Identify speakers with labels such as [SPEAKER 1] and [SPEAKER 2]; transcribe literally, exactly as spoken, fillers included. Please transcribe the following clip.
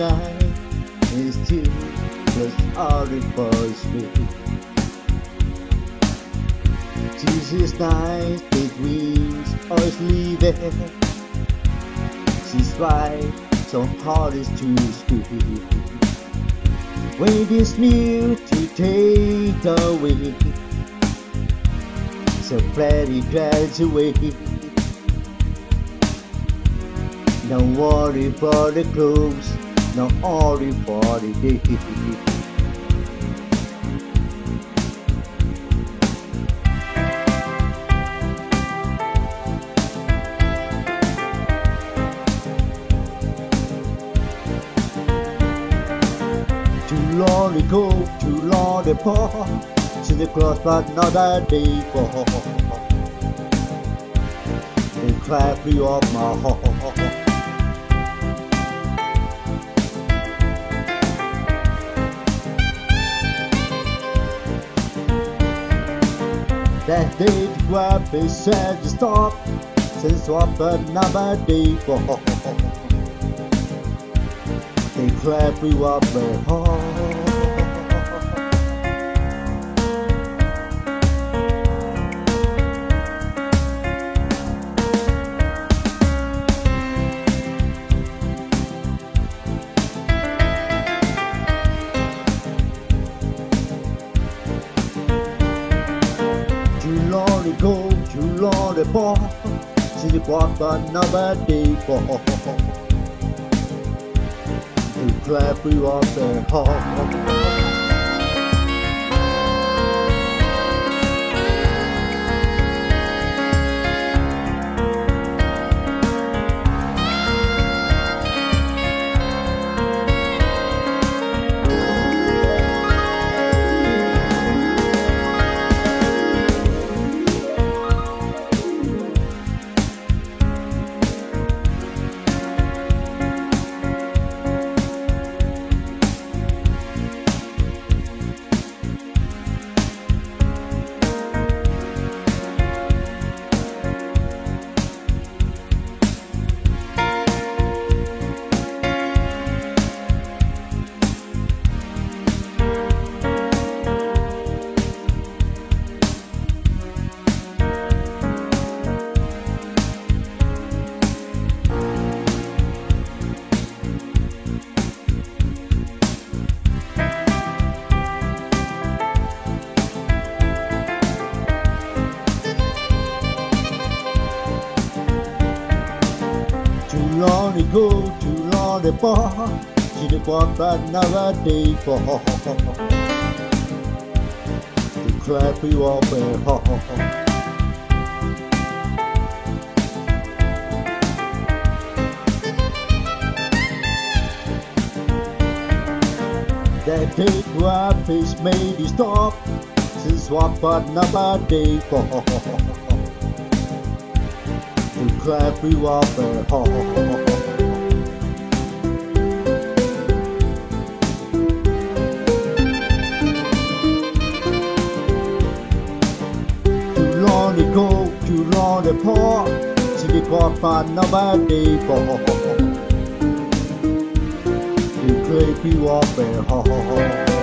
[SPEAKER 1] night is still just out of voice me. This is night, big wings, always leaving. She's right, so hard is to speak. Wait is new to take away. So Freddy graduate. No worry for the clothes, no worry for the day. Too long ago, too long apart, to the cross but not a day for. They cry free of my heart. That day to grab it said to stop, since what another day for. They cry free of my heart. Too long to go, too long to fall, since you walk another day for. To cry free of their heart. Too long to go, too long to fall, she did walk another day for. To cry free of her heart. That day to our face made you stop, since what another day for. To cry free of her heart. Too long to go, too long to part, she did walk another day for. To cry free of her heart.